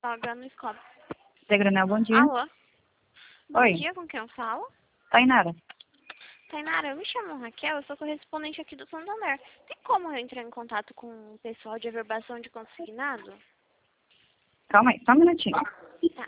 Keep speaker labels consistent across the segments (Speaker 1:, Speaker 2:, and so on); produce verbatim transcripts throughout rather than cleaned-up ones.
Speaker 1: Ó, Granel Scott.
Speaker 2: Zé Granel, bom dia.
Speaker 1: Alô? Bom
Speaker 2: Oi.
Speaker 1: dia, com quem eu falo?
Speaker 2: Tainara.
Speaker 1: Tainara, eu me chamo Raquel, eu sou correspondente aqui do Santander. Tem como eu entrar em contato com o pessoal de averbação de consignado?
Speaker 2: Calma aí, só um minutinho.
Speaker 1: Tá.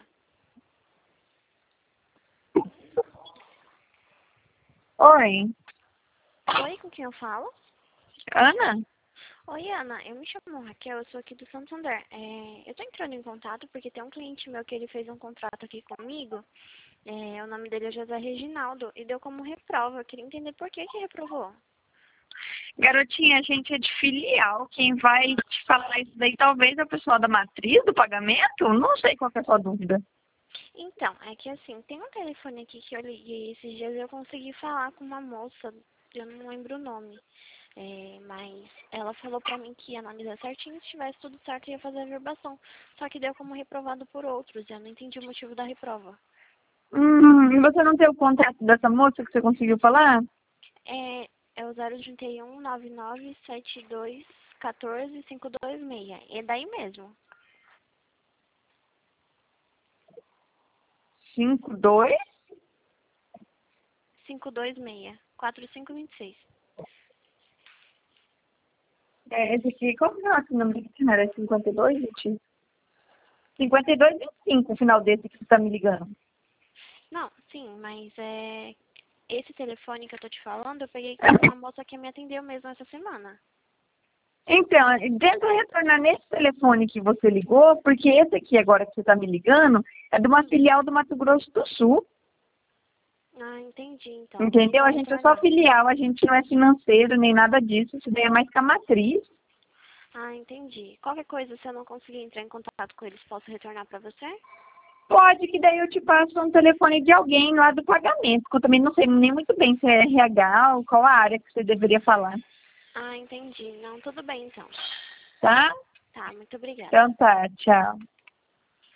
Speaker 2: Oi.
Speaker 1: Oi, com quem eu falo?
Speaker 2: Ana?
Speaker 1: Oi, Ana, eu me chamo Raquel, eu sou aqui do Santander. É, eu tô entrando em contato porque tem um cliente meu que ele fez um contrato aqui comigo. É, o nome dele é José Reginaldo e deu como reprova. Eu queria entender por que que reprovou.
Speaker 2: Garotinha, a gente é de filial. Quem vai te falar isso daí talvez é o pessoal da matriz do pagamento? Não sei qual que é a sua dúvida.
Speaker 1: Então, é que assim, tem um telefone aqui que eu liguei esses dias e eu consegui falar com uma moça, eu não lembro o nome. É, mas ela falou pra mim que ia analisar certinho, se tivesse tudo certo ia fazer a averbação. Só que deu como reprovado por outros, eu não entendi o motivo da reprova.
Speaker 2: Hum, e você não tem o contato dessa moça que você conseguiu falar?
Speaker 1: É, é o zero trinta e um, nove nove, sete dois, um quatro, cinco dois seis. É daí mesmo.
Speaker 2: Cinco dois.
Speaker 1: cinco dois seis, quatro cinco dois seis.
Speaker 2: É, esse aqui, qual que é o nome desse número? É cinquenta e dois, gente? cinquenta e dois e vinte e cinco, o final desse que você tá me ligando.
Speaker 1: Não, sim, mas é... esse telefone que eu tô te falando, eu peguei com uma moça que me atendeu mesmo essa semana.
Speaker 2: Então, tenta retornar nesse telefone que você ligou, porque esse aqui agora que você está me ligando é de uma filial do Mato Grosso do Sul.
Speaker 1: Ah, entendi, então. Vou
Speaker 2: Entendeu?
Speaker 1: tentar
Speaker 2: A gente é só
Speaker 1: retornar.
Speaker 2: filial, a gente não é financeiro nem nada disso. Isso daí é mais que a matriz.
Speaker 1: Ah, entendi. Qualquer coisa, se eu não conseguir entrar em contato com eles, posso retornar pra você?
Speaker 2: Pode que daí eu te passo um telefone de alguém lá do pagamento, que eu também não sei nem muito bem se é R H ou qual a área que você deveria falar.
Speaker 1: Ah, entendi. Não, tudo bem, então.
Speaker 2: Tá?
Speaker 1: Tá, muito obrigada.
Speaker 2: Então tá, tchau.